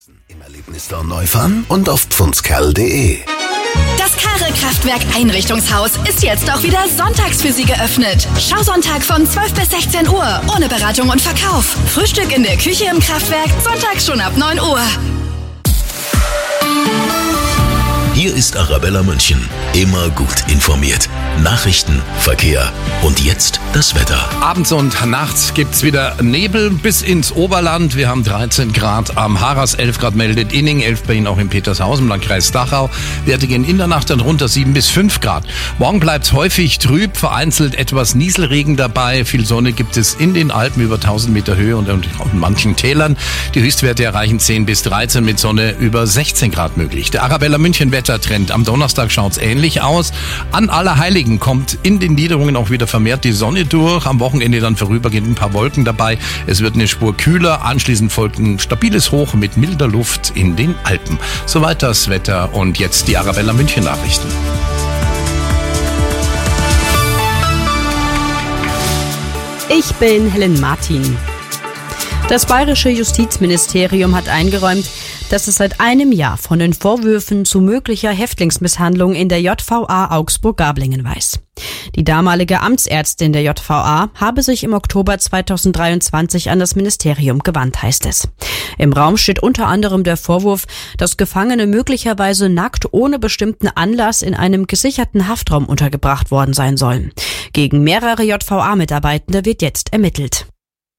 Im Erlebnisstore Neufahren und auf pfundskerl.de. Das Karre-Kraftwerk Einrichtungshaus ist jetzt auch wieder sonntags für Sie geöffnet. Schausonntag von 12 bis 16 Uhr, ohne Beratung und Verkauf. Frühstück in der Küche im Kraftwerk, sonntags schon ab 9 Uhr. Hier ist Arabella München. Immer gut informiert. Nachrichten, Verkehr und jetzt das Wetter. Abends und nachts gibt's wieder Nebel bis ins Oberland. Wir haben 13 Grad am Harras, 11 Grad meldet Inning, 11 bei Ihnen auch in Petershausen, Landkreis Dachau. Werte gehen in der Nacht dann runter 7 bis 5 Grad. Morgen bleibt's häufig trüb, vereinzelt etwas Nieselregen dabei. Viel Sonne gibt es in den Alpen über 1000 Meter Höhe und auch in manchen Tälern. Die Höchstwerte erreichen 10 bis 13 mit Sonne über 16 Grad möglich. Der Arabella München Wettertrend. Am Donnerstag schaut's ähnlich aus. An Allerheiligen kommt in den Niederungen auch wieder vermehrt die Sonne durch. Am Wochenende dann vorübergehend ein paar Wolken dabei. Es wird eine Spur kühler. Anschließend folgt ein stabiles Hoch mit milder Luft in den Alpen. Soweit das Wetter und jetzt die Arabella München Nachrichten. Ich bin Helen Martin. Das bayerische Justizministerium hat eingeräumt, dass es seit einem Jahr von den Vorwürfen zu möglicher Häftlingsmisshandlung in der JVA Augsburg-Gablingen weiß. Die damalige Amtsärztin der JVA habe sich im Oktober 2023 an das Ministerium gewandt, heißt es. Im Raum steht unter anderem der Vorwurf, dass Gefangene möglicherweise nackt ohne bestimmten Anlass in einem gesicherten Haftraum untergebracht worden sein sollen. Gegen mehrere JVA-Mitarbeitende wird jetzt ermittelt.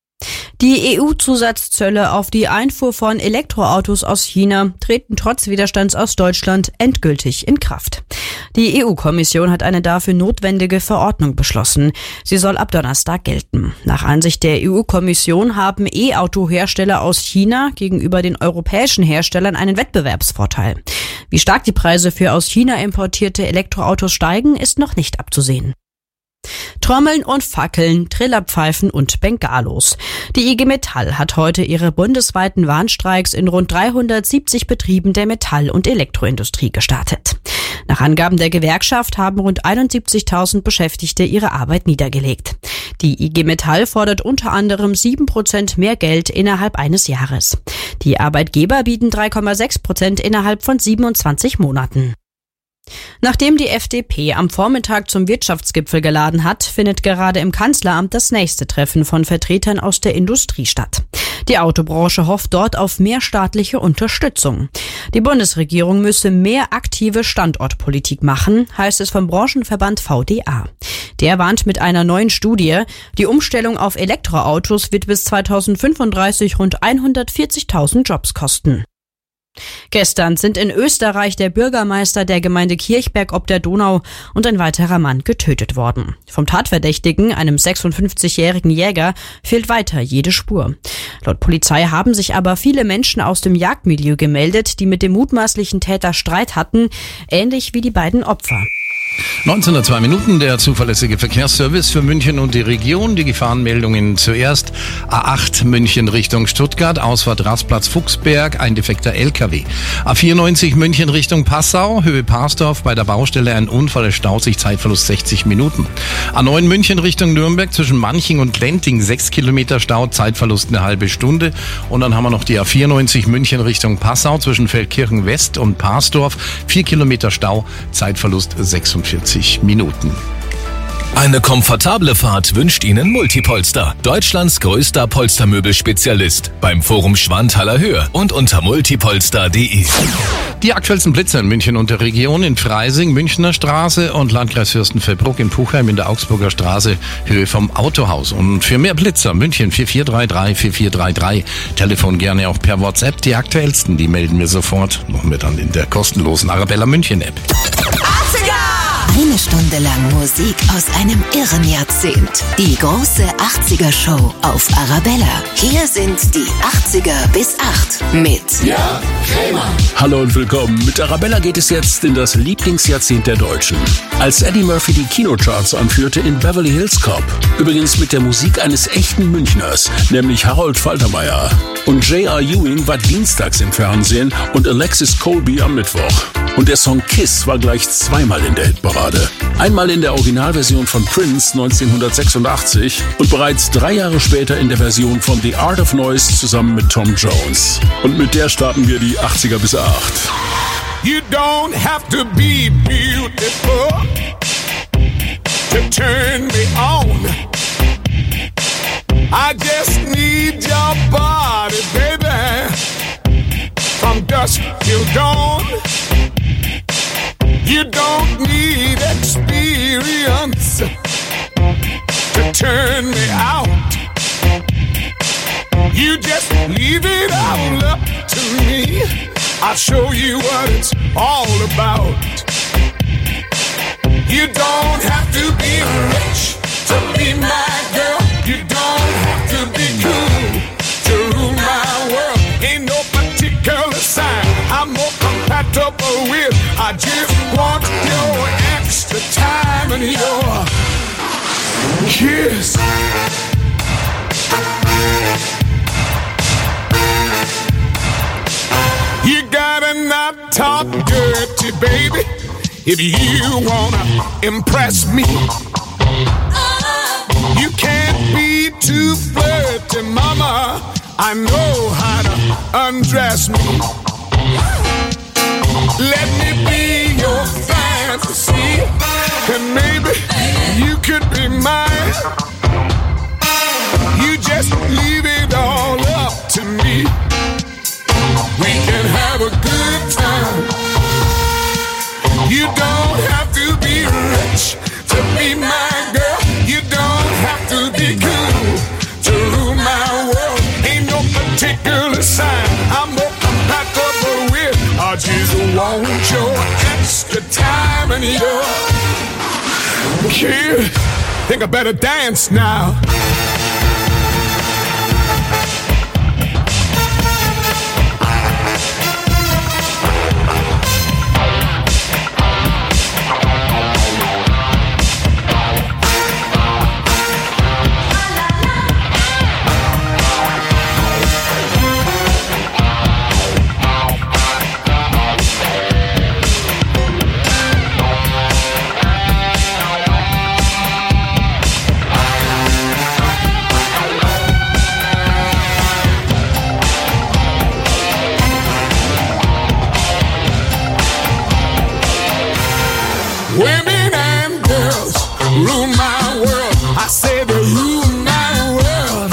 Die EU-Zusatzzölle auf die Einfuhr von Elektroautos aus China treten trotz Widerstands aus Deutschland endgültig in Kraft. Die EU-Kommission hat eine dafür notwendige Verordnung beschlossen. Sie soll ab Donnerstag gelten. Nach Ansicht der EU-Kommission haben E-Auto-Hersteller aus China gegenüber den europäischen Herstellern einen Wettbewerbsvorteil. Wie stark die Preise für aus China importierte Elektroautos steigen, ist noch nicht abzusehen. Trommeln und Fackeln, Trillerpfeifen und Bengalos. Die IG Metall hat heute ihre bundesweiten Warnstreiks in rund 370 Betrieben der Metall- und Elektroindustrie gestartet. Nach Angaben der Gewerkschaft haben rund 71.000 Beschäftigte ihre Arbeit niedergelegt. Die IG Metall fordert unter anderem 7% mehr Geld innerhalb eines Jahres. Die Arbeitgeber bieten 3,6% innerhalb von 27 Monaten. Nachdem die FDP am Vormittag zum Wirtschaftsgipfel geladen hat, findet gerade im Kanzleramt das nächste Treffen von Vertretern aus der Industrie statt. Die Autobranche hofft dort auf mehr staatliche Unterstützung. Die Bundesregierung müsse mehr aktive Standortpolitik machen, heißt es vom Branchenverband VDA. Der warnt mit einer neuen Studie, die Umstellung auf Elektroautos wird bis 2035 rund 140.000 Jobs kosten. Gestern sind in Österreich der Bürgermeister der Gemeinde Kirchberg ob der Donau und ein weiterer Mann getötet worden. Vom Tatverdächtigen, einem 56-jährigen Jäger, fehlt weiter jede Spur. Laut Polizei haben sich aber viele Menschen aus dem Jagdmilieu gemeldet, die mit dem mutmaßlichen Täter Streit hatten, ähnlich wie die beiden Opfer. 19:02 Minuten, der zuverlässige Verkehrsservice für München und die Region. Die Gefahrenmeldungen zuerst. A8 München Richtung Stuttgart, Ausfahrt Rastplatz Fuchsberg, ein defekter LKW. A94 München Richtung Passau, Höhe Parsdorf, bei der Baustelle ein Unfall, es staut sich, Zeitverlust 60 Minuten. A9 München Richtung Nürnberg, zwischen Manching und Lenting 6 Kilometer Stau, Zeitverlust eine halbe Stunde. Und dann haben wir noch die A94 München Richtung Passau, zwischen Feldkirchen West und Parsdorf, 4 Kilometer Stau, Zeitverlust 46 Minuten. Eine komfortable Fahrt wünscht Ihnen Multipolster, Deutschlands größter Polstermöbelspezialist, beim Forum Schwanthaler Höhe und unter multipolster.de. Die aktuellsten Blitze in München und der Region, in Freising, Münchner Straße und Landkreis Fürstenfeldbruck in Puchheim in der Augsburger Straße, Höhe vom Autohaus. Und für mehr Blitzer, München 4433. Telefon gerne auch per WhatsApp. Die aktuellsten, die melden wir sofort. Machen wir dann in der kostenlosen Arabella München App. 80er! Eine Stunde lang Musik aus einem irren Jahrzehnt. Die große 80er-Show auf Arabella. Hier sind die 80er bis 8 mit Jörg Krämer. Hallo und willkommen. Mit Arabella geht es jetzt in das Lieblingsjahrzehnt der Deutschen. Als Eddie Murphy die Kinocharts anführte in Beverly Hills Cop. Übrigens mit der Musik eines echten Münchners, nämlich Harold Faltermeier. Und J.R. Ewing war dienstags im Fernsehen und Alexis Colby am Mittwoch. Und der Song Kiss war gleich zweimal in der Hitparade. Einmal in der Originalversion von Prince 1986 und bereits 3 Jahre später in der Version von The Art of Noise zusammen mit Tom Jones. Und mit der starten wir die 80er bis 8. You don't have to be beautiful to turn me on. I just need your body, baby, from dusk till dawn. You don't need experience to turn me out. You just leave it all up to me. I'll show you what it's all about. You don't have to be rich to be my girl. You don't have to be cool to rule my world. Ain't no particular sign I'm more compatible with. I just want your extra time and your kiss. You gotta not talk dirty, baby, if you wanna impress me. You can't be too flirty, mama. I know how to undress me. Let me be your fantasy, and maybe you could be mine. You just leave it all up to me. We can have a good time. You don't have to be rich to be my girl. You don't have to be cool to rule my world. Ain't no particular sign I'm more compatible with. I just want your extra time and your kiss. Think I better dance now. Women and girls rule my world. I say they rule my world.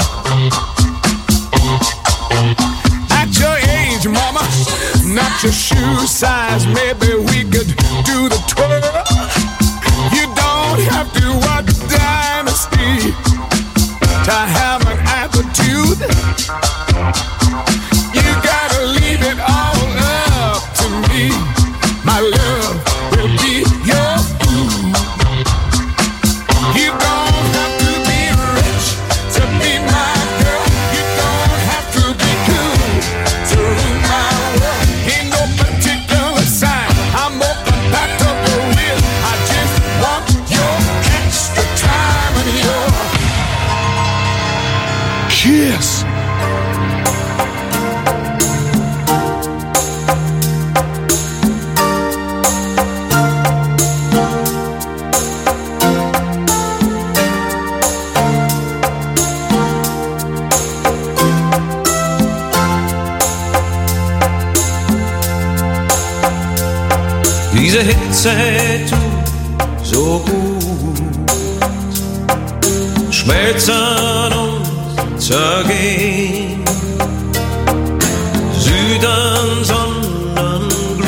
At your age, mama, not your shoe size. Maybe we could do the twirl. You don't have to watch Dynasty to have an attitude. You gotta leave it all up to me. My love will be your food. You don't have to be rich to be my girl. You don't have to be cool to rule my world. Ain't no particular sign I'm more compatible with. I just want your extra time and your kiss. Diese Hitze tut so gut, schmelzen und zergehen. Süden, Sonnenglut,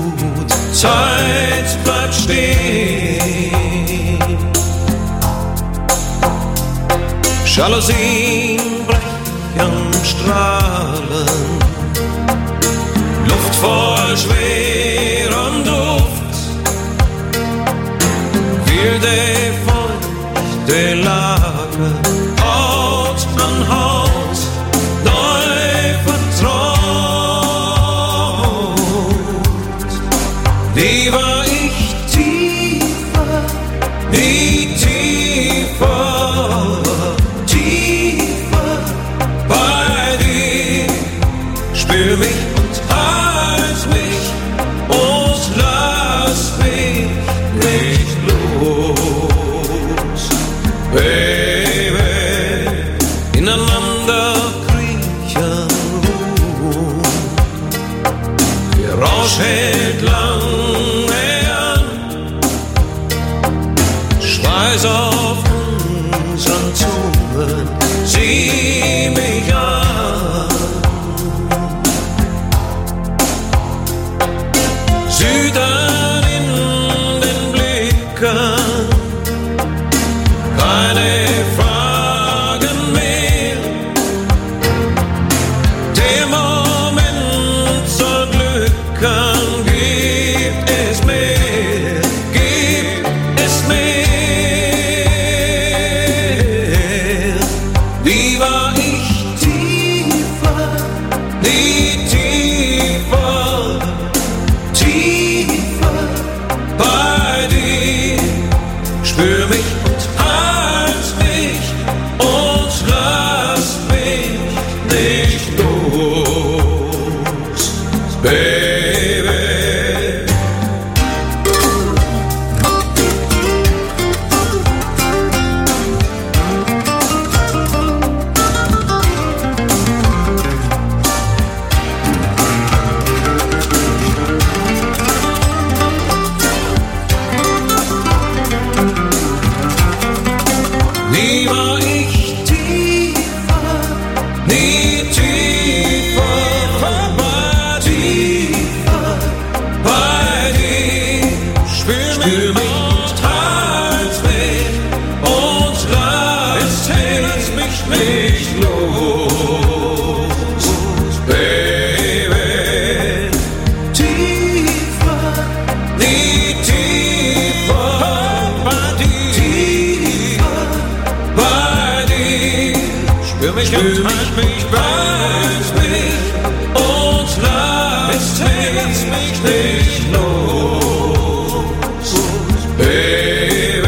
Zeit bleibt stehen. Jalousien brechen Strahlen, Luft voll schwerem Duft. Wilde, feuchte Lage, Haut an Haut, neu vertraut. Wie war ich tiefer, wie tiefer, tiefer bei dir. Spür mich und halt mich und Rausch hält lange an, Schweiß auf unseren Zungen, sieh mich an. Süden in den Blicken, keine Fragen mehr. Der Moment soll glücken, gibt es mehr, gibt es mehr. Wie war ich tiefer, nie tiefer, tiefer bei dir. Spür mich und halt mich und lass mich nicht los, Baby. Nie war ich tiefer, nie tiefer bei dir. Spür mich und halt mich und lass mich nicht los, Baby. Tiefer, nie tiefer bei dir. Bei dir, spür mich und halt mich, beiß mich und lass mich nicht los, Baby,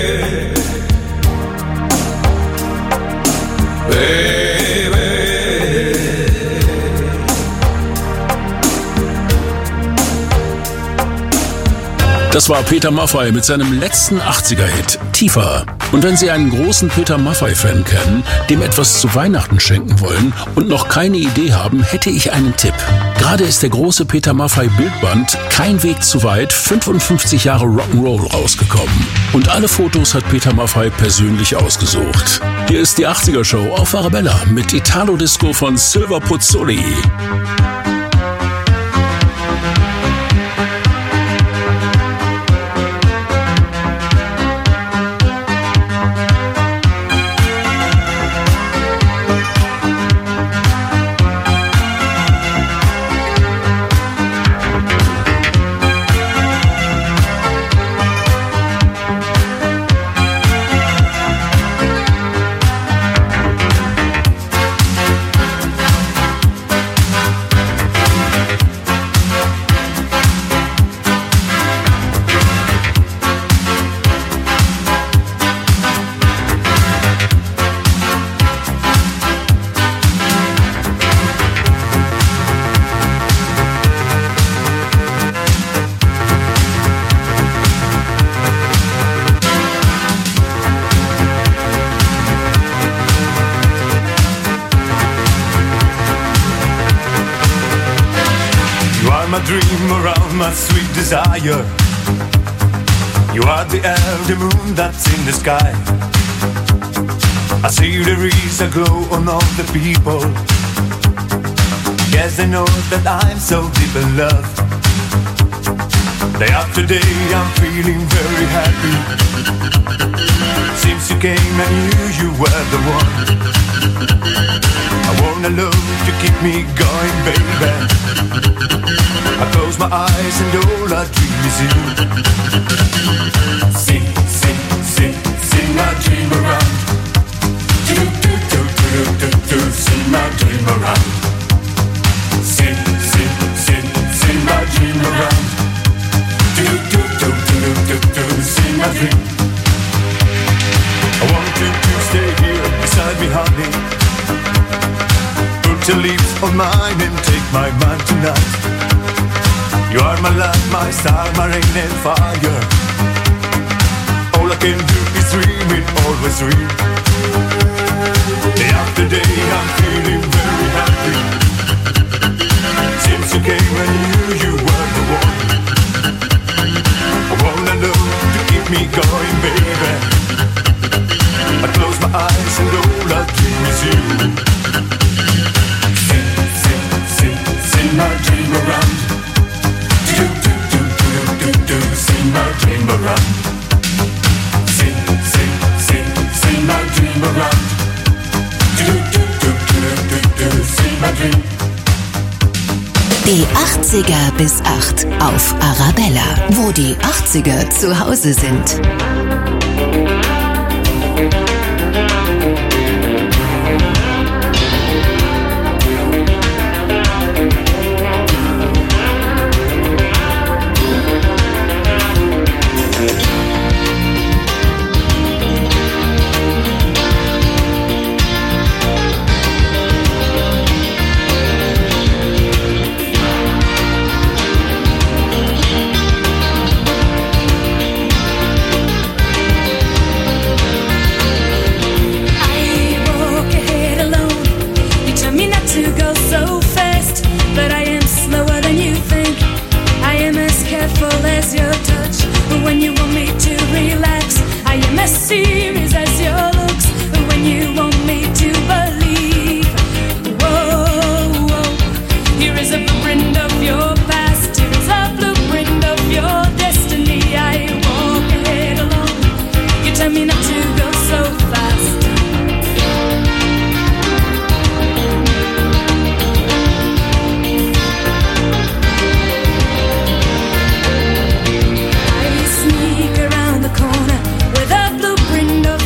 Baby. Das war Peter Maffay mit seinem letzten 80er-Hit, Tiefer. Und wenn Sie einen großen Peter Maffay-Fan kennen, dem etwas zu Weihnachten schenken wollen und noch keine Idee haben, hätte ich einen Tipp. Gerade ist der große Peter Maffay-Bildband Kein Weg zu weit, 55 Jahre Rock'n'Roll rausgekommen. Und alle Fotos hat Peter Maffay persönlich ausgesucht. Hier ist die 80er-Show auf Arabella mit Italo-Disco von Silver Puzzoli. My dream around my sweet desire. You are the air, the moon that's in the sky. I see there is a glow on all the people. Yes, I know that I'm so deep in love. Day after day I'm feeling very happy. Since you came I knew you were the one. I want a love to keep me going, baby. I close my eyes and all I dream is you. Sing, sing, sing, sing my dream around. Do, do, do, do, do, do, sing my dream around. Sing, sing, sing, sing my dream around. Do, do, do, do, do, do, sing my dream. I want you to stay here beside me, honey. Put your lips on mine and take my mind tonight. You are my light, my star, my rain and fire. All I can do is dream it, always dream. Day after day I'm feeling very happy. Since you came I knew you were my dream around. Do do do do do do, see my dream around. See my dream around. Do do do do do do, see my dream. Die 80er bis 8 auf Arabella, wo die 80er zu Hause sind. Corner with a blueprint of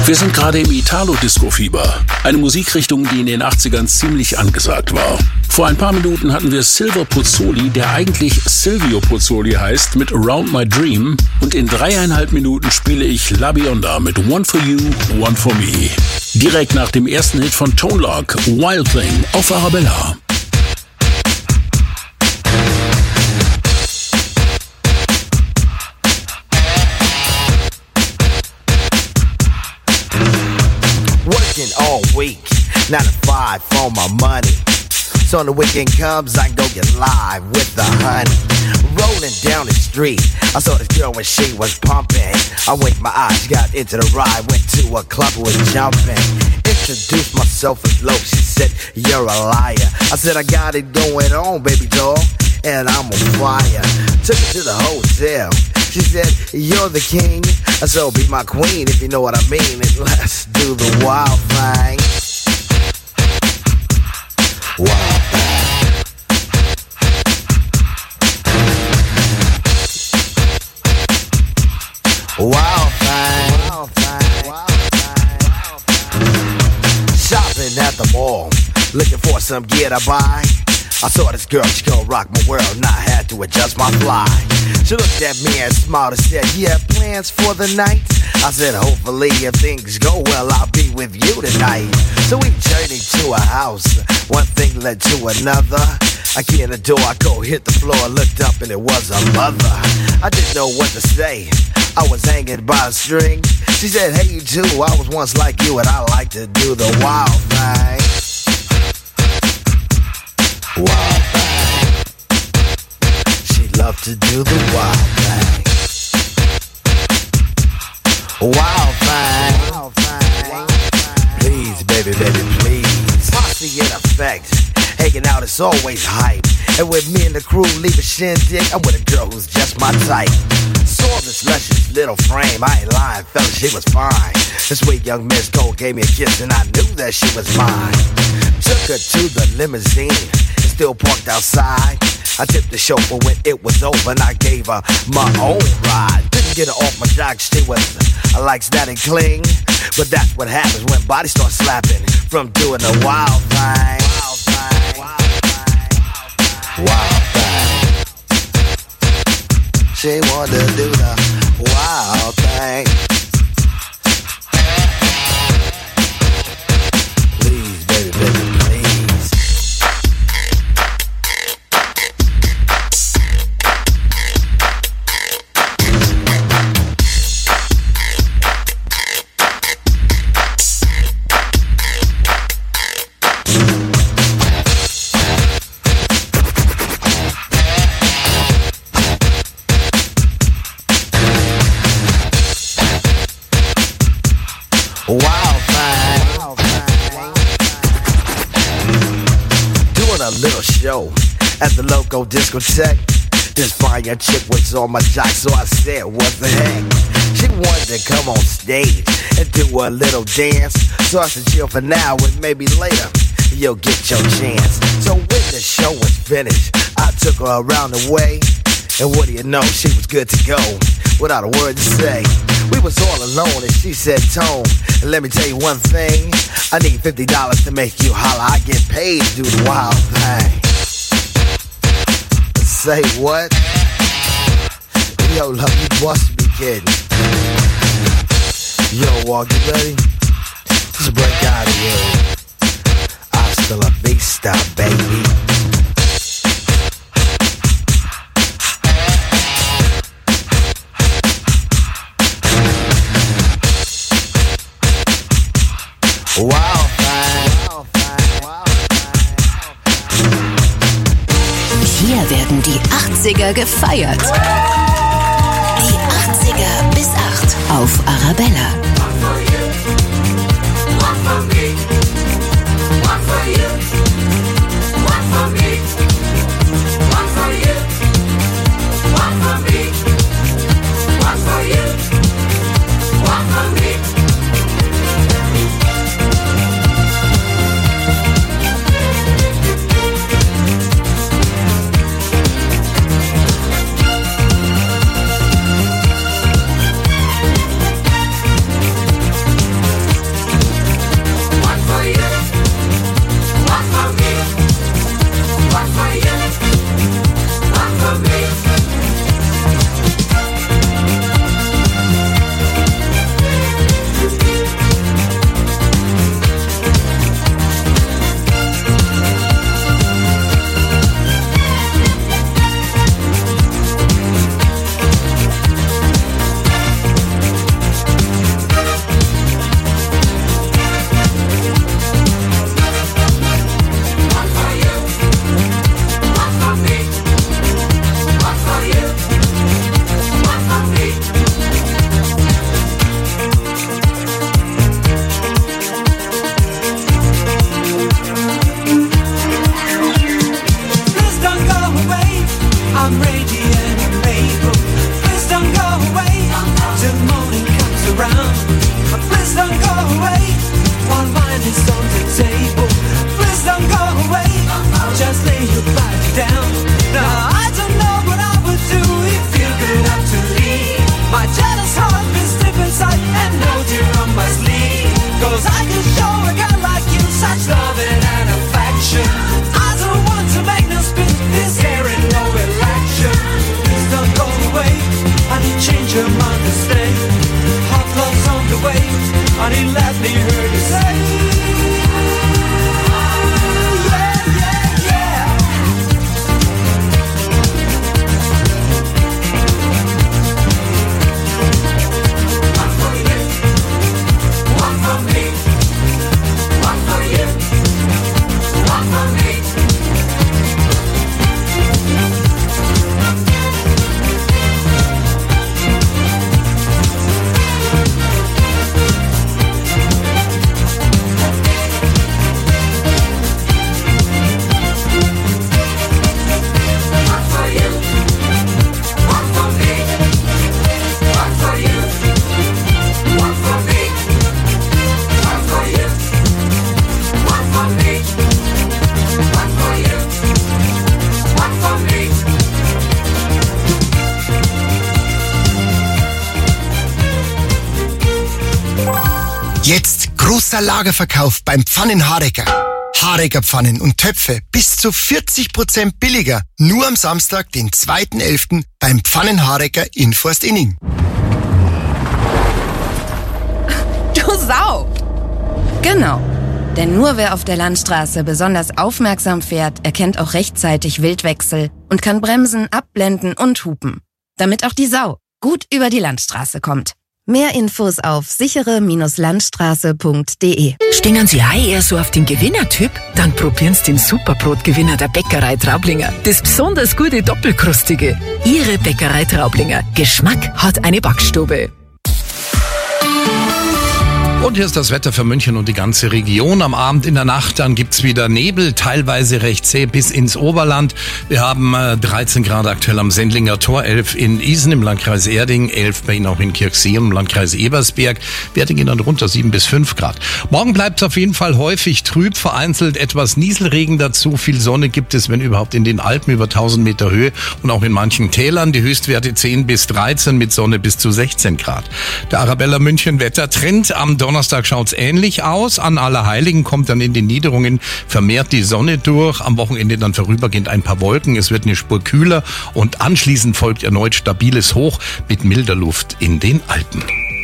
Wir sind gerade im Italo-Disco-Fieber, eine Musikrichtung, die in den 80ern ziemlich angesagt war. Vor ein paar Minuten hatten wir Silver Pozzoli, der eigentlich Silvio Pozzoli heißt, mit Around My Dream, und in 3,5 Minuten spiele ich La Bionda mit One For You, One For Me. Direkt nach dem ersten Hit von Tone Loc, Wild Thing auf Arabella. Working all week, 9 to 5 for my money. So when the weekend comes, I can go get live with the honey. Rolling down the street, I saw this girl when she was pumping. I winked my eyes, got into the ride, went to a club, was jumping. Introduced myself as low, she said, you're a liar. I said, I got it going on, baby doll, and I'm on fire. Took her to the hotel. She said, you're the king, so be my queen if you know what I mean. And let's do the wild thing. Wild thing. Wild thing. Wild thing. Wild thing. Shopping at the mall, looking for some gear to buy. I saw this girl, she gon' rock my world, and I had to adjust my fly. She looked at me and smiled and said, you have plans for the night? I said, hopefully if things go well, I'll be with you tonight. So we journeyed to a house, one thing led to another. I get in the door, I go hit the floor, looked up and it was a mother. I didn't know what to say, I was hanging by a string. She said, hey you too, I was once like you and I like to do the wild thing. Wild thing. She loved to do the wild thing. Wild thing. Wild thing. Please, baby, baby, please. Posse in effect. Hanging out is always hype. And with me and the crew leave a shindig, I'm with a girl who's just my type. Saw this luscious little frame, I ain't lying, fella, she was fine. This sweet young Miss Cole gave me a kiss and I knew that she was mine. Took her to the limousine, and still parked outside. I tipped the chauffeur when it was over and I gave her my own ride. Didn't get her off my jock, she was like that and cling. But that's what happens when bodies start slapping from doing the wild thing. Wild thing. Wild thing. She wanted to do the wild thing. Please, baby, baby, please. Wild thing. Doing a little show at the local discotheque. This fine young chick was on my jock, so I said, what the heck? She wanted to come on stage and do a little dance. So I said, chill for now and maybe later you'll get your chance. So when the show was finished, I took her around the way. And what do you know, she was good to go without a word to say. We was all alone and she said, Tone, let me tell you one thing. I need $50 to make you holler. I get paid to do the wild thing. Say what? Yo, love, you must be kidding. Yo, Walk, you ready? Just break out of here. Hasta la vista, baby. Wild thing. Hier werden die 80er gefeiert. Die 80er bis 8 auf Arabella. Jetzt großer Lagerverkauf beim Pfannen-Harecker. Harecker-Pfannen und Töpfe bis zu 40% billiger. Nur am Samstag, den 2.11. beim Pfannen-Harecker in Forst-Inning. Du Sau! Genau. Denn nur wer auf der Landstraße besonders aufmerksam fährt, erkennt auch rechtzeitig Wildwechsel und kann bremsen, abblenden und hupen. Damit auch die Sau gut über die Landstraße kommt. Mehr Infos auf sichere-landstraße.de. Stehen Sie auch eher so auf den Gewinnertyp? Dann probieren Sie den Superbrotgewinner der Bäckerei Traublinger. Das besonders gute Doppelkrustige. Ihre Bäckerei Traublinger. Geschmack hat eine Backstube. Und hier ist das Wetter für München und die ganze Region. Am Abend in der Nacht, dann gibt's wieder Nebel, teilweise recht zäh bis ins Oberland. Wir haben 13 Grad aktuell am Sendlinger Tor, 11 in Isen im Landkreis Erding, 11 bei Ihnen auch in Kirchsee im Landkreis Ebersberg. Werte gehen dann runter, 7 bis 5 Grad. Morgen bleibt es auf jeden Fall häufig trüb, vereinzelt etwas Nieselregen dazu. Viel Sonne gibt es, wenn überhaupt, in den Alpen über 1000 Meter Höhe und auch in manchen Tälern. Die Höchstwerte 10 bis 13 mit Sonne bis zu 16 Grad. Der Arabella München Wettertrend am Donnerstag schaut's ähnlich aus. An Allerheiligen kommt dann in den Niederungen vermehrt die Sonne durch. Am Wochenende dann vorübergehend ein paar Wolken. Es wird eine Spur kühler und anschließend folgt erneut stabiles Hoch mit milder Luft in den Alpen.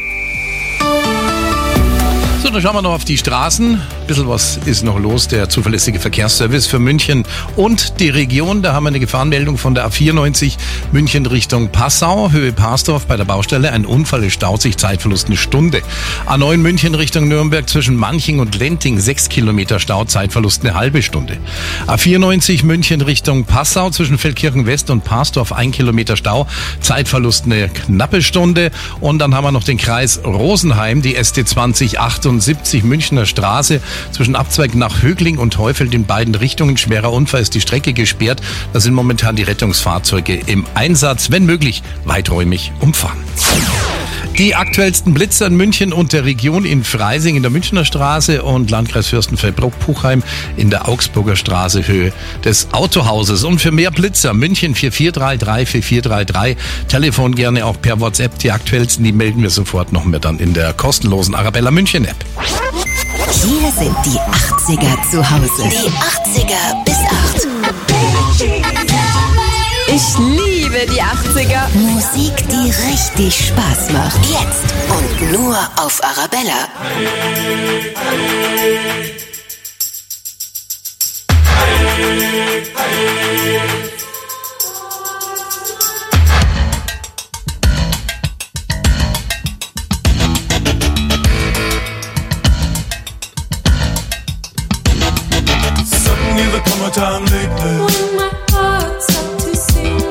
So, dann schauen wir noch auf die Straßen. Ein bisschen was ist noch los. Der zuverlässige Verkehrsservice für München und die Region. Da haben wir eine Gefahrenmeldung von der A94 München Richtung Passau, Höhe Parsdorf bei der Baustelle. Ein Unfall, es staut sich, Zeitverlust eine Stunde. A9 München Richtung Nürnberg zwischen Manching und Lenting 6 Kilometer Stau, Zeitverlust eine halbe Stunde. A94 München Richtung Passau zwischen Feldkirchen West und Parsdorf 1 Kilometer Stau, Zeitverlust eine knappe Stunde. Und dann haben wir noch den Kreis Rosenheim, die ST 2078 Münchner Straße zwischen Abzweig nach Högling und Heufeld in beiden Richtungen. Schwerer Unfall, ist die Strecke gesperrt. Da sind momentan die Rettungsfahrzeuge im Einsatz, wenn möglich weiträumig umfahren. Die aktuellsten Blitzer in München und der Region: in Freising in der Münchner Straße und Landkreis Fürstenfeldbruck-Puchheim in der Augsburger Straße, Höhe des Autohauses. Und für mehr Blitzer München 4433 4433. Telefon gerne auch per WhatsApp. Die aktuellsten, die melden wir sofort noch mehr dann in der kostenlosen Arabella München App. Hier sind die 80er zu Hause. Die 80er bis 8. Ich liebe die 80er. Musik, die richtig Spaß macht. Jetzt und nur auf Arabella. Suddenly there come a time lately when my heart stopped to sing,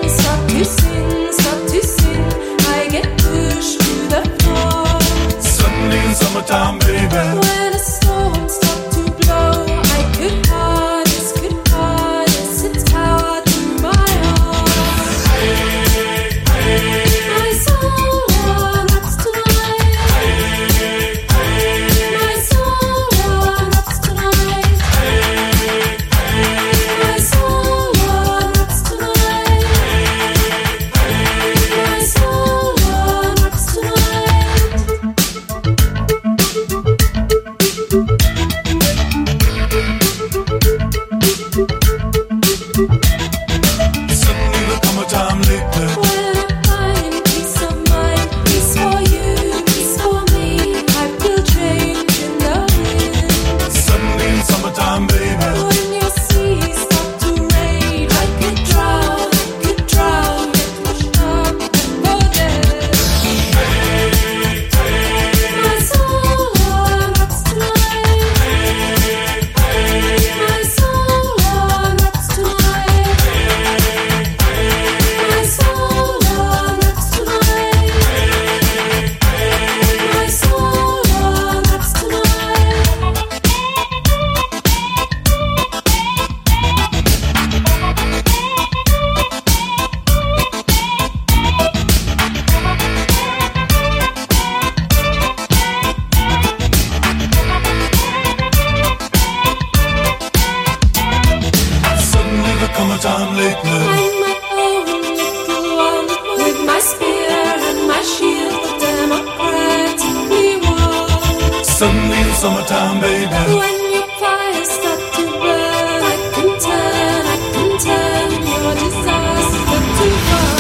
I get pushed to the floor. Suddenly in summertime, baby, when a storm stopped to blow, I could harness its power through my heart. My soul run up tonight. My soul run up tonight. My soul down, baby. When your fire start to burn, I can turn your disaster to fun.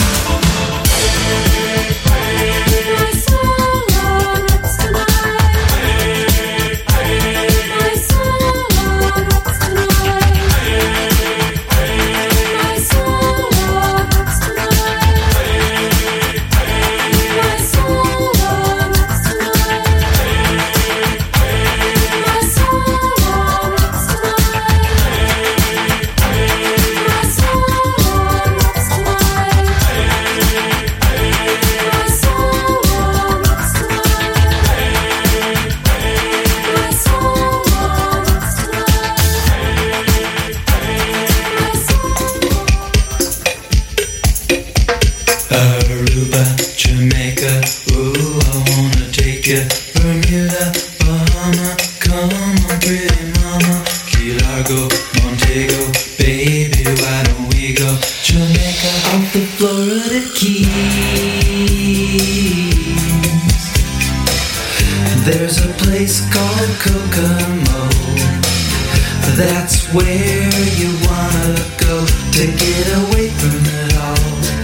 My soul rocks tonight. My soul rocks tonight. My soul rocks tonight. My soul rocks Aruba, Jamaica, ooh, I wanna take you. Bermuda, Bahama, come on, pretty mama. Key Largo, Montego, baby, why don't we go? Jamaica, off the Florida Keys. There's a place called Kokomo. That's where you wanna go to get away from it all.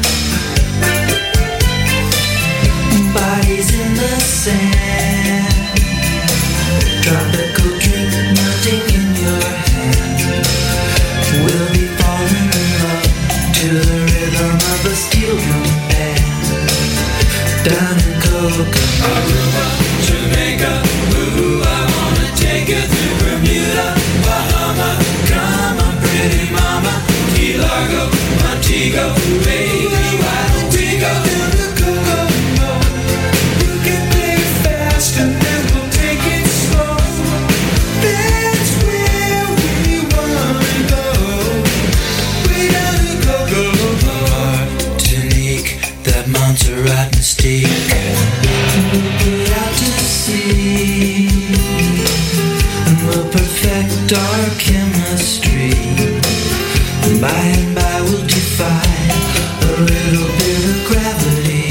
Bodies in the sand, tropical drink melting in your hand. We'll be falling in love to the rhythm of a steel drum band. Down in Kokomo, Aruba, Jamaica, ooh, I wanna take you to Bermuda, Bahama, come on, pretty mama. Key Largo, Montego, baby, why don't we go down to Kokomo? You can play fast and then we'll take it slow. That's where we wanna go. Way down to Kokomo. Martinique, that Montserrat mystique. We'll put out to sea and we'll perfect our chemistry. By and by we'll defy a little bit of gravity.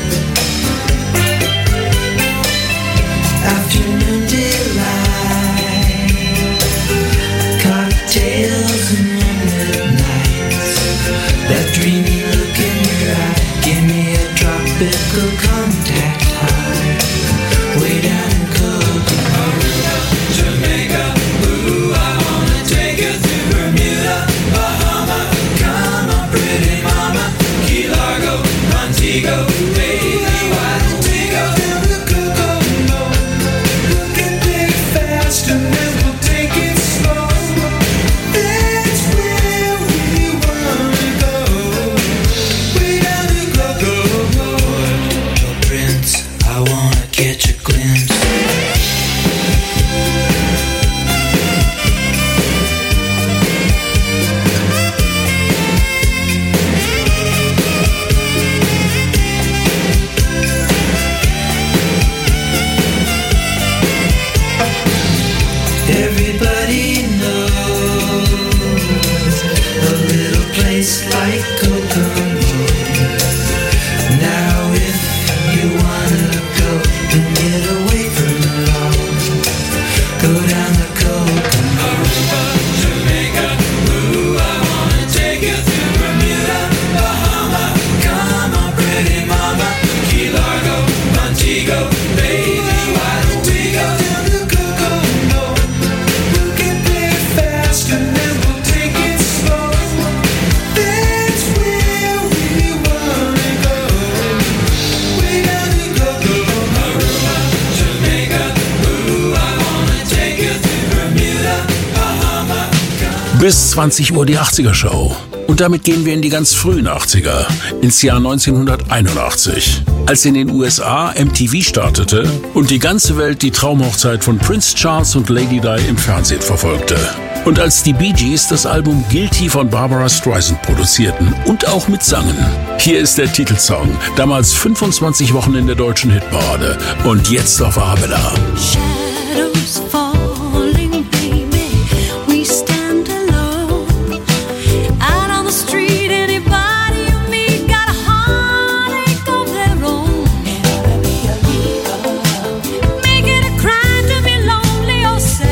Afternoon delight, cocktails and moonlit nights. That dreamy look in your eye, give me a tropical contact high. Way down in Kokomo, Aruba, Jamaica, ooh, I wanna take you to Bermuda, Bahama, come on, pretty mama. Key Largo, Montego, baby, why don't we go down to Kokomo? You can play fast and then we'll take it slow. That's where we wanna go. Way down to Kokomo. Little Prince, I wanna catch a glimpse. Everybody knows a little place like Kokomo. Now if you wanna go and get away from it all, go down to Kokomo. Aruba, Jamaica, ooh, I wanna take you to Bermuda, Bahama, come on, pretty mama. Key Largo, Montego, baby, why don't we go down to Kokomo? You can play fast and then we'll take it slow. That's where we wanna go. Way down to Kokomo, Aruba, Jamaica, ooh, I wanna take you to Bermuda, Bahama. Bis 20 Uhr die 80er Show. Und damit gehen wir in die ganz frühen 80er, ins Jahr 1981. Als in den USA MTV startete und die ganze Welt die Traumhochzeit von Prince Charles und Lady Di im Fernsehen verfolgte. Und als die Bee Gees das Album Guilty von Barbara Streisand produzierten und auch mitsangen. Hier ist der Titelsong, damals 25 Wochen in der deutschen Hitparade und jetzt auf Arabella. Shadows falling, baby, we stand alone. Out on the street, anybody you meet got a heartache of their own. Make it a crime to be lonely or sad.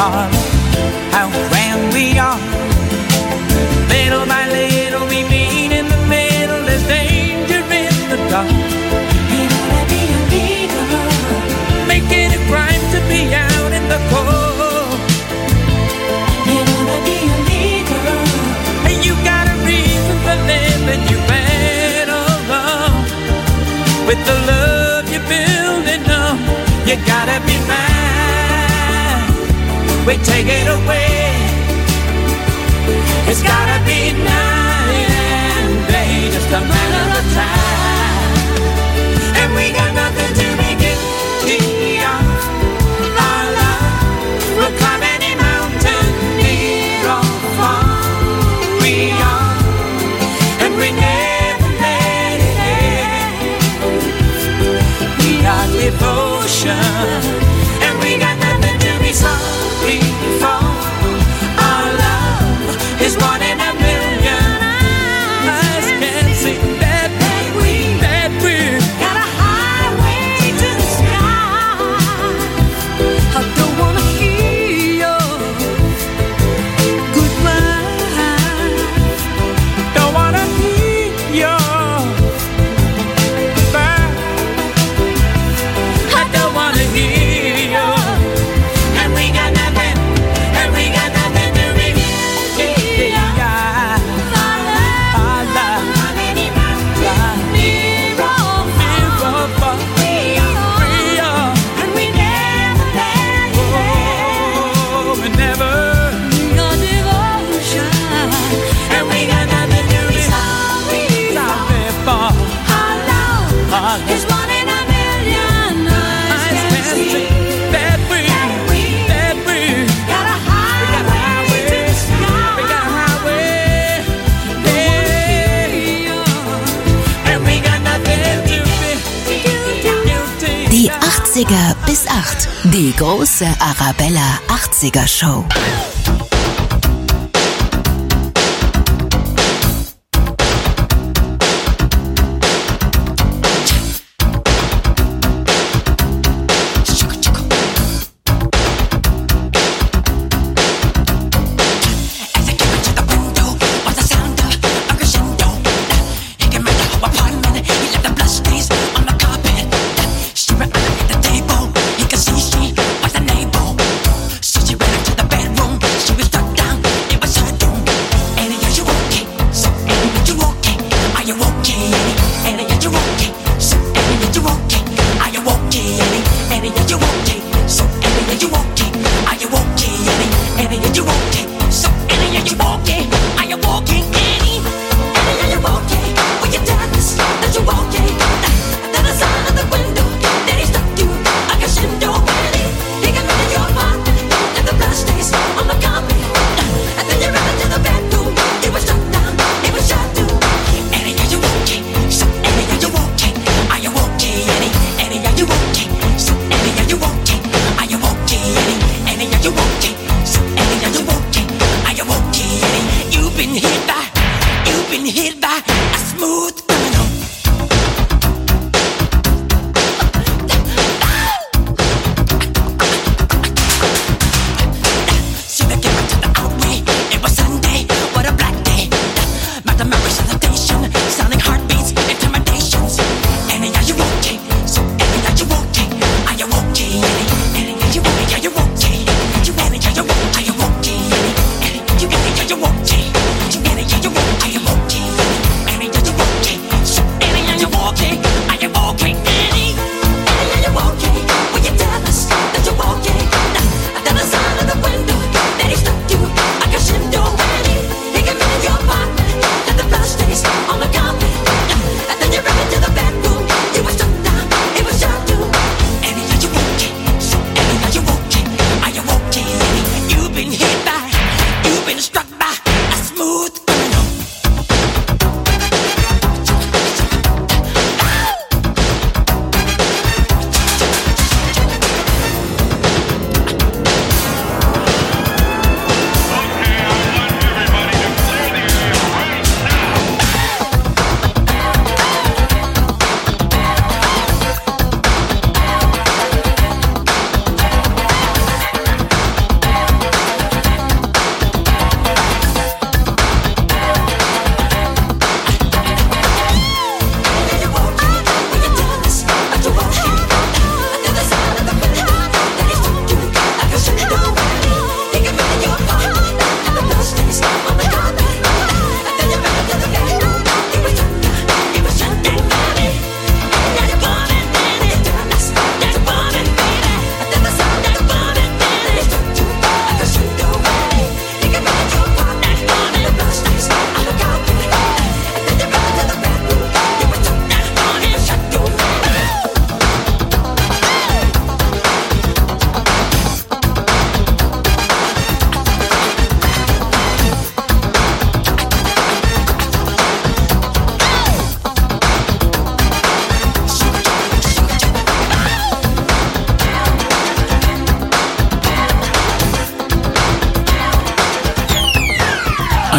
darling, how grand we are. Little by little we meet in the middle. There's danger in the dark. You wanna be a leader, making it right to be out in the cold. You wanna be a leader, and you got a reason for living. You better run with the love you're building up. You gotta be mine. We take it away. It's gotta be night and day, just a matter of time. And we got nothing to be guilty of. Our love will climb any mountain, near or far. We are, and we never let it end. We are devotion, and we got nothing to be sorry for. Our love is one in a million. Eyes can't see that we got a highway to the sky. I don't wanna hear your goodbye. Don't wanna hear your goodbye. I don't wanna hear your. And we got nothing. And we got nothing to be. It's one in a million. Eyes can see that we got a highway to the sky. We got a highway, yeah. And we got nothing to be guilty. Die 80er bis 8. Die große Arabella 80er Show.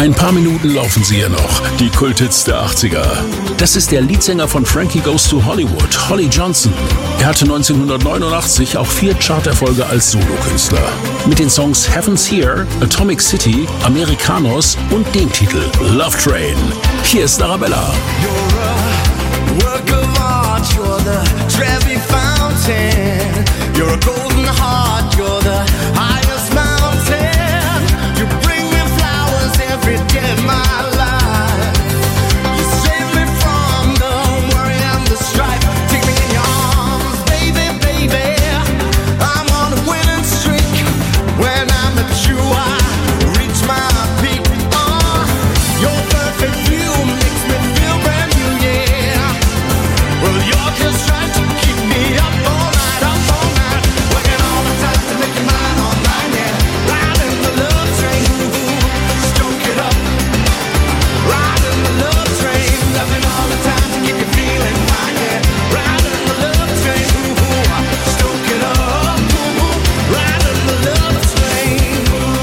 Ein paar Minuten laufen sie ja noch, die Kulthits der 80er. Das ist der Leadsänger von Frankie Goes to Hollywood, Holly Johnson. Er hatte 1989 auch 4 Charterfolge als Solokünstler. Mit den Songs Heaven's Here, Atomic City, Americanos und dem Titel Love Train. Hier ist Arabella. Work of art, you're the Trevi Fountain. You're a golden heart, you're the highest mountain. You bring me flowers every day of my life. You save me from the worry and the strife. Take me in your arms, baby, baby. I'm on a winning streak. When I'm at you, I reach my peak. Your perfect view makes me feel brand new, yeah. Well, you're just trying to keep me up all night, working all the time to make you mine all night, yeah. Riding the love train, stoke it up. Riding the love train, loving all the time to keep you feeling fine, yeah. Riding the love train, stoke it up. Riding the love train.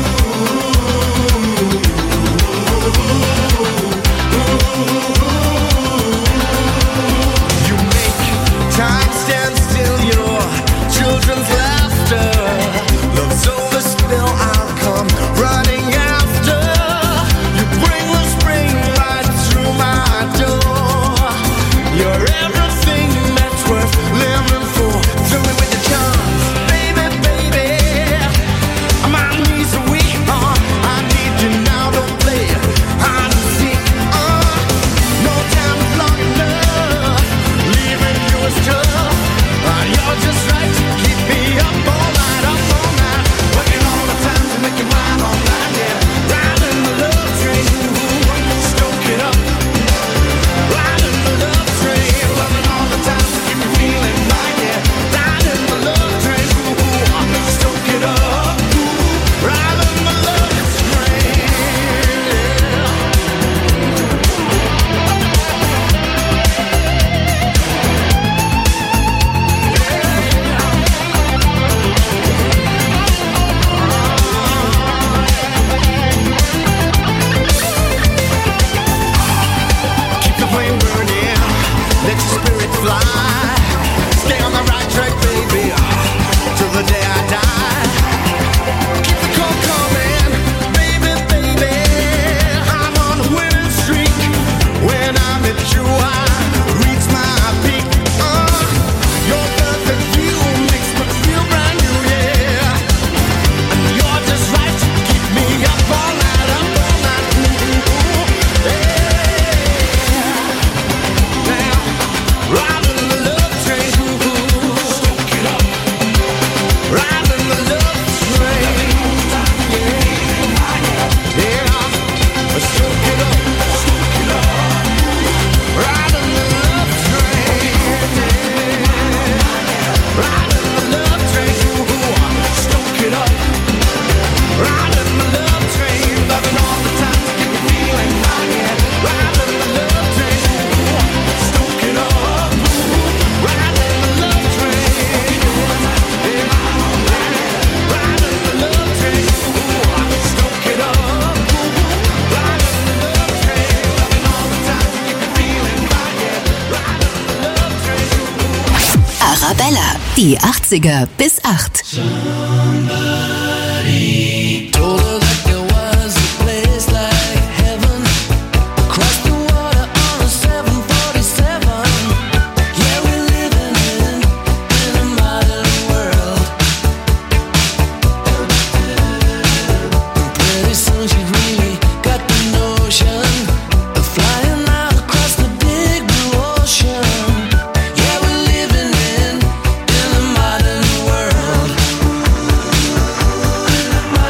You make time stand still, your children's laughter. Love's over, spill, I'll come running after. You bring the spring right through my door. You're everything that's worth living for. Fill me with your charms, baby, baby. My knees are weak, I need you now, don't play hide and seek. No time is long enough, leaving you is tough. You're just right to keep me up all night, working all the time to make you mine all night, yeah. Riding the love train, stoke it up. Riding the love train, loving all the time to keep you feeling fine, yeah. Riding the love train, stoke it up. Riding the love train, keep the flame burning, let your spirit fly. Stay on the right track, baby, till the day I die. Keep the call coming, baby, baby. I'm on a winning streak. When I'm at you, I reach my peak. Your perfect view makes me feel brand new, yeah. And you're just right to keep me up all night, Riding the love train, stoke it up. Riding the love train, yeah. Stoke it up. Riding the love train, riding the love train, stoke it up. Riding the love train, loving all the time to keep you feeling fine, yeah. Riding the love train, stoke it up. Riding the love train, yeah. Riding the love train, stoke it up. Riding the love train, loving all the time to keep you feeling fine, yeah. Riding the love train. Arabella, die 80er bis 8. Told her that there was a place like heaven across the water on a 747. Yeah, we're living in a modern world. And pretty soon she really got the notion of flying out across the big blue ocean. Yeah, we're living in a modern world.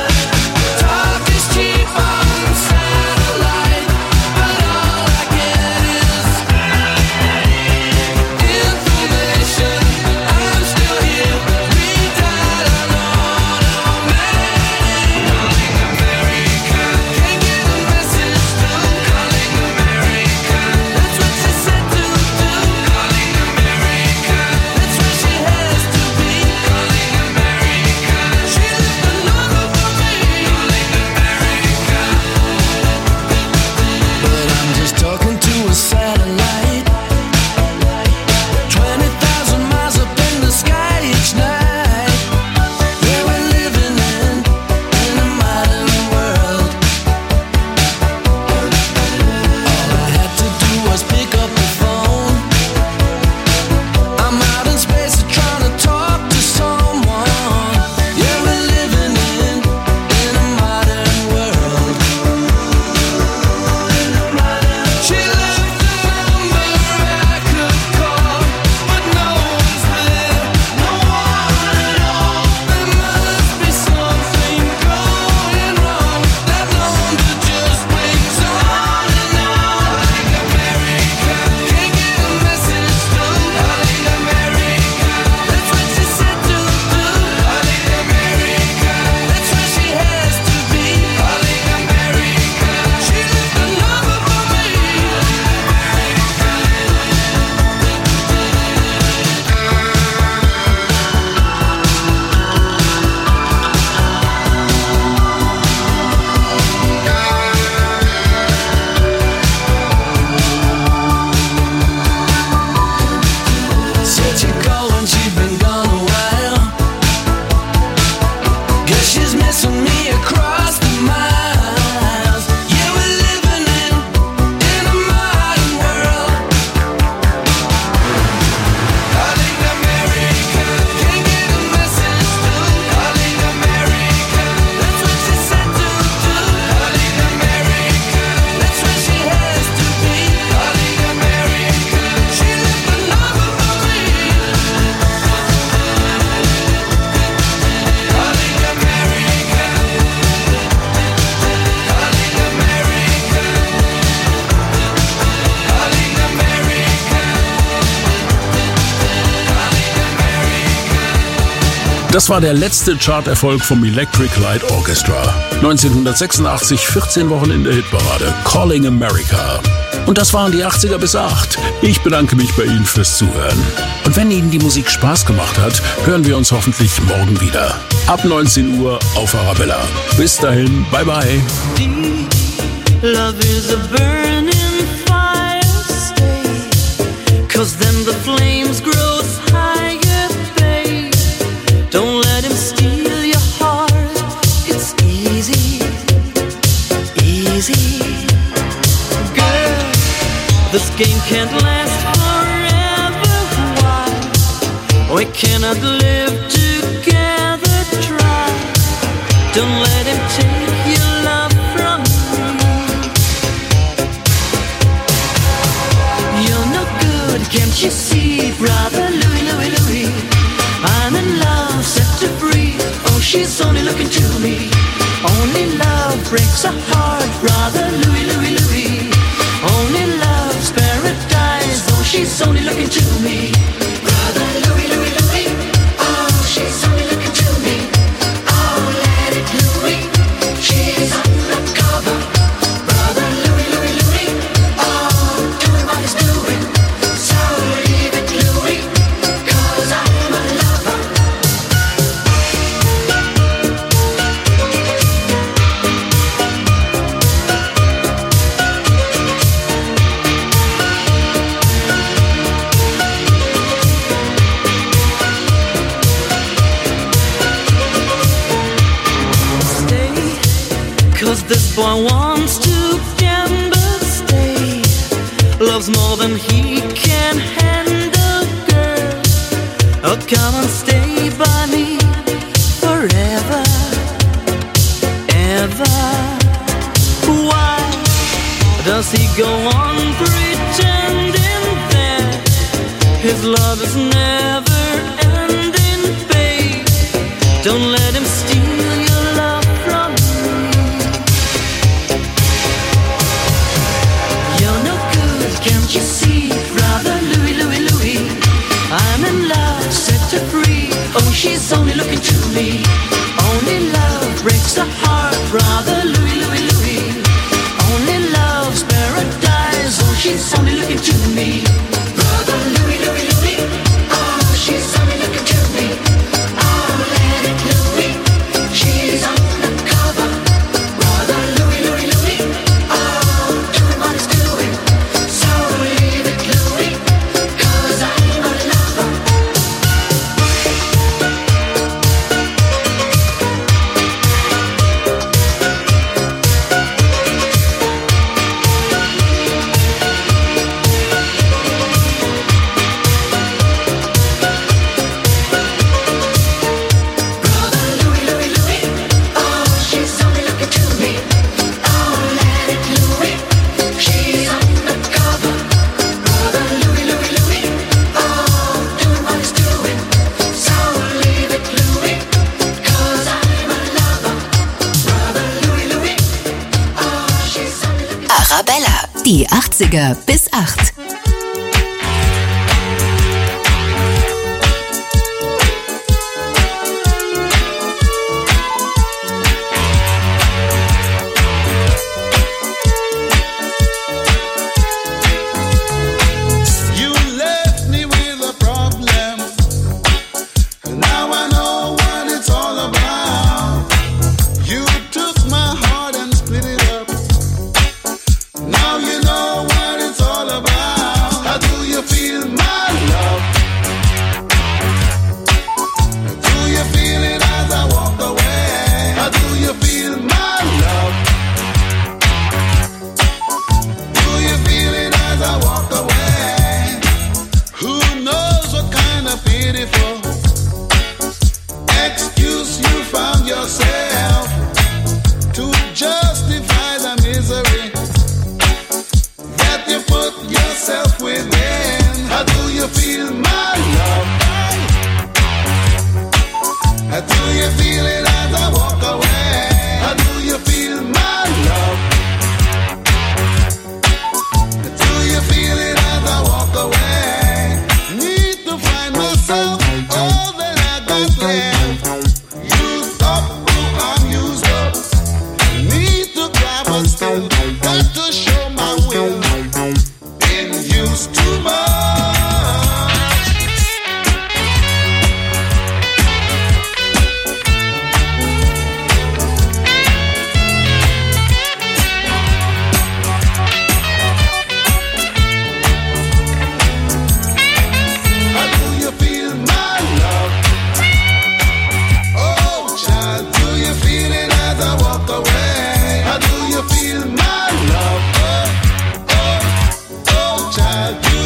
Das war der letzte Charterfolg vom Electric Light Orchestra. 1986, 14 Wochen in der Hitparade. Calling America. Und das waren die 80er bis 8. Ich bedanke mich bei Ihnen fürs Zuhören. Und wenn Ihnen die Musik Spaß gemacht hat, hören wir uns hoffentlich morgen wieder. Ab 19 Uhr auf Arabella. Bis dahin, bye bye. Love is a burning fire, stay, 'cause then the flames grow higher, babe. Don't let him steal your heart, it's easy, easy. Girl, this game can't last forever, why? We cannot live together, try. Don't let him take your love from me. Can't you see, brother Louie, Louie, Louie? I'm in love, set to free. Oh, she's only looking to me. Only love breaks a heart, brother Louie, Louie, Louie. Only love's paradise. Oh, she's only looking to me. Brother Louie, Louie, Louie. Oh, she's only looking to me. Oh, let it Louie. She's undercover. Brother Louie, Louie, Louie. Oh, doing what he's doing. This boy wants to gamble, stay. Loves more than he can handle, girl. Oh, come and stay by me forever, ever. Why does he go on pretending that his love is never ending, babe? Don't let him steal your love from me. Can't you see, brother Louie, Louie, Louie? I'm in love, set to free. Oh, she's only looking to me. Only love breaks a heart, brother Louie, Louie, Louie. Only love's paradise. Oh, she's only looking to me. Brother Louie, Louie, Louie. Oh, she's only looking to me. Oh, let it Louie. She's undercover. Brother Louie, Louie, Louie. Oh, doing what he's doing. Arabella, die 80er bis 8. All that I got left.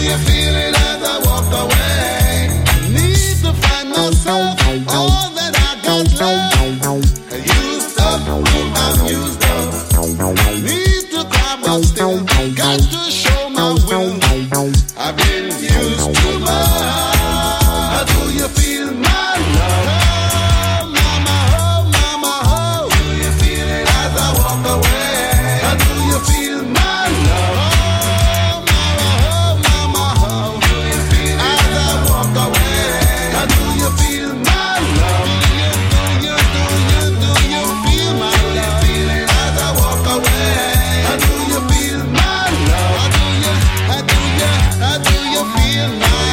you feel it as I walk away? Need to find myself, all that I got left. Used up, I'm used up. Need to cry, but still got to show my will. I've been used too much. How do you feel my love? Oh, mama, oh, mama, oh. Do you feel it as I walk away? How do you feel my love? Oh, mama, oh, mama, oh. Do you feel it as I walk away? How do you feel my love? Do you feel my love? Feel it as I walk away? How do you feel my love? How do you feel my love?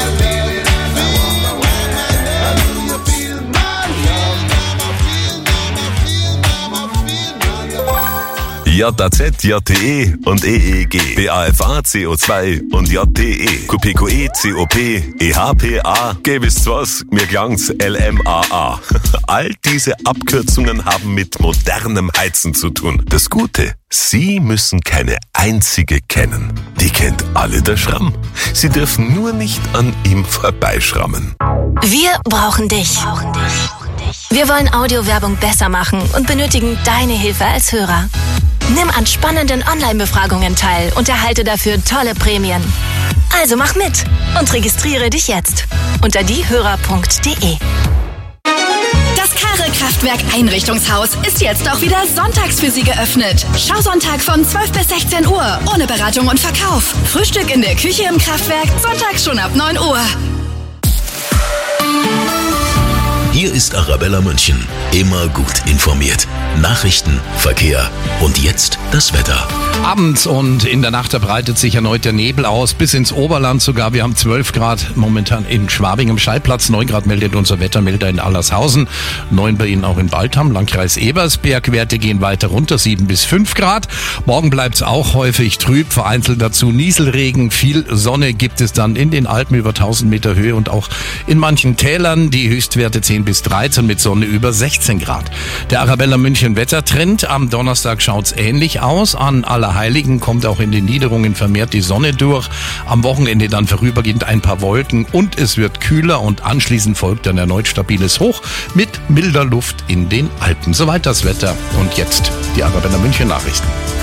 JZ, JTE und EEG, BAFA, CO2 und JTE, QPQE, COP, EHPA, wisst was, mir klang's LMAA. All diese Abkürzungen haben mit modernem Heizen zu tun. Das Gute, Sie müssen keine einzige kennen. Die kennt alle der Schramm. Sie dürfen nur nicht an ihm vorbeischrammen. Wir brauchen dich. Wir wollen Audiowerbung besser machen und benötigen deine Hilfe als Hörer. Nimm an spannenden Online-Befragungen teil und erhalte dafür tolle Prämien. Also mach mit und registriere dich jetzt unter diehörer.de. Das Karre-Kraftwerk Einrichtungshaus ist jetzt auch wieder sonntags für Sie geöffnet. Schausonntag von 12 bis 16 Uhr, ohne Beratung und Verkauf. Frühstück in der Küche im Kraftwerk, sonntags schon ab 9 Uhr. Hier ist Arabella München. Immer gut informiert. Nachrichten, Verkehr und jetzt das Wetter. Abends und in der Nacht breitet sich erneut der Nebel aus, bis ins Oberland sogar. Wir haben 12 Grad momentan in Schwabing am Schallplatz. 9 Grad meldet unser Wettermelder in Allershausen. 9 bei Ihnen auch in Baltham, Landkreis Ebersberg. Werte gehen weiter runter, 7 bis 5 Grad. Morgen bleibt's auch häufig trüb, vereinzelt dazu Nieselregen. Viel Sonne gibt es dann in den Alpen über 1000 Meter Höhe und auch in manchen Tälern. Die Höchstwerte 10 bis 13 mit Sonne über 16 Grad. Der Arabella München Wettertrend. Am Donnerstag schaut's ähnlich aus. An Allerheiligen kommt auch in den Niederungen vermehrt die Sonne durch. Am Wochenende dann vorübergehend ein paar Wolken und es wird kühler und anschließend folgt dann erneut stabiles Hoch mit milder Luft in den Alpen. Soweit das Wetter. Und jetzt die Arabella München Nachrichten.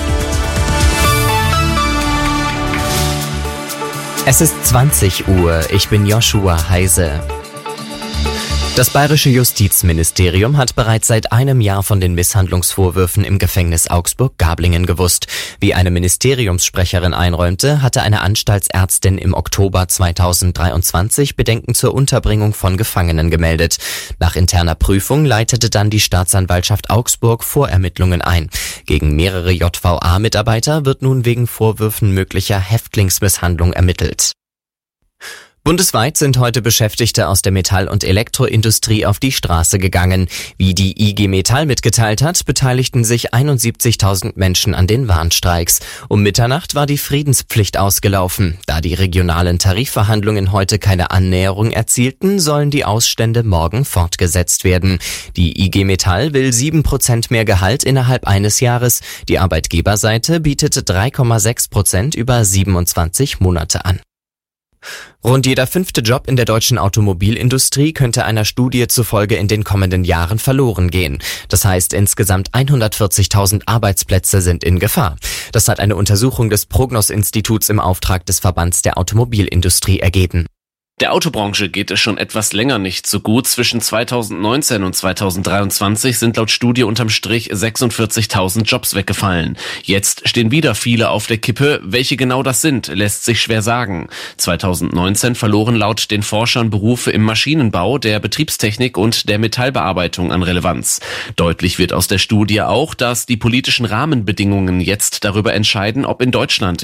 Es ist 20 Uhr. Ich bin Joshua Heise. Das bayerische Justizministerium hat bereits seit einem Jahr von den Misshandlungsvorwürfen im Gefängnis Augsburg-Gablingen gewusst. Wie eine Ministeriumssprecherin einräumte, hatte eine Anstaltsärztin im Oktober 2023 Bedenken zur Unterbringung von Gefangenen gemeldet. Nach interner Prüfung leitete dann die Staatsanwaltschaft Augsburg Vorermittlungen ein. Gegen mehrere JVA-Mitarbeiter wird nun wegen Vorwürfen möglicher Häftlingsmisshandlung ermittelt. Bundesweit sind heute Beschäftigte aus der Metall- und Elektroindustrie auf die Straße gegangen. Wie die IG Metall mitgeteilt hat, beteiligten sich 71.000 Menschen an den Warnstreiks. Um Mitternacht war die Friedenspflicht ausgelaufen. Da die regionalen Tarifverhandlungen heute keine Annäherung erzielten, sollen die Ausstände morgen fortgesetzt werden. Die IG Metall will 7% mehr Gehalt innerhalb eines Jahres. Die Arbeitgeberseite bietet 3,6% über 27 Monate an. Rund jeder 5. Job in der deutschen Automobilindustrie könnte einer Studie zufolge in den kommenden Jahren verloren gehen. Das heißt, insgesamt 140.000 Arbeitsplätze sind in Gefahr. Das hat eine Untersuchung des Prognos-Instituts im Auftrag des Verbands der Automobilindustrie ergeben. Der Autobranche geht es schon etwas länger nicht so gut. Zwischen 2019 und 2023 sind laut Studie unterm Strich 46.000 Jobs weggefallen. Jetzt stehen wieder viele auf der Kippe. Welche genau das sind, lässt sich schwer sagen. 2019 verloren laut den Forschern Berufe im Maschinenbau, der Betriebstechnik und der Metallbearbeitung an Relevanz. Deutlich wird aus der Studie auch, dass die politischen Rahmenbedingungen jetzt darüber entscheiden, ob in Deutschland